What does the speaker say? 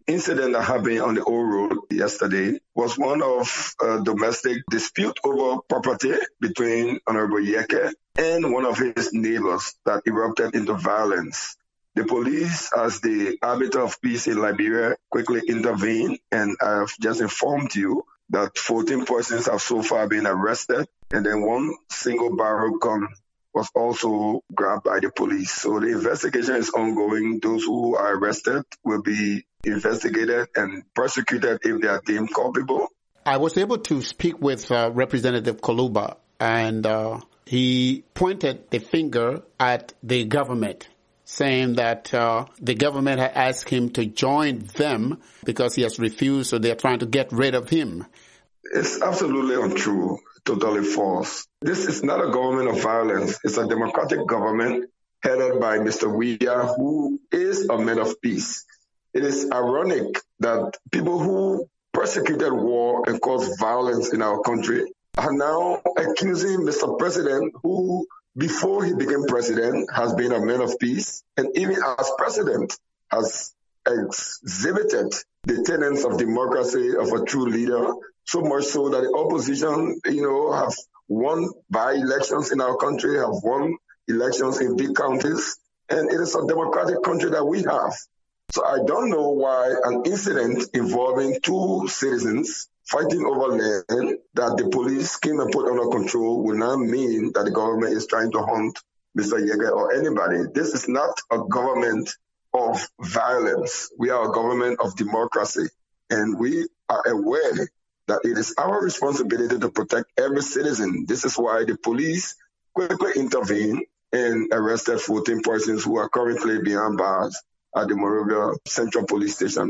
incident that happened on the old road yesterday was one of a domestic dispute over property between Honorable Yeke and one of his neighbors that erupted into violence. The police, as the arbiter of peace in Liberia, quickly intervened, and I've just informed you that 14 persons have so far been arrested, and then one single barrel gun was also grabbed by the police. So the investigation is ongoing. Those who are arrested will be investigated and prosecuted if they are deemed culpable. I was able to speak with Representative Koluba, and he pointed the finger at the government, saying that the government had asked him to join them because he has refused, so they're trying to get rid of him. It's absolutely untrue, totally false. This is not a government of violence. It's a democratic government headed by Mr. Weah, who is a man of peace. It is ironic that people who persecuted war and caused violence in our country are now accusing Mr. President, who before he became president has been a man of peace, and even as president has exhibited the tenets of democracy of a true leader, so much so that the opposition, have won by-elections in our country, have won elections in big counties, and it is a democratic country that we have. So I don't know why an incident involving two citizens fighting over land that the police came and put under control will not mean that the government is trying to hunt Mr. Yeke or anybody. This is not a government of violence. We are a government of democracy, and we are aware that it is our responsibility to protect every citizen. This is why the police quickly intervened and arrested 14 persons who are currently behind bars at the Monrovia Central Police Station.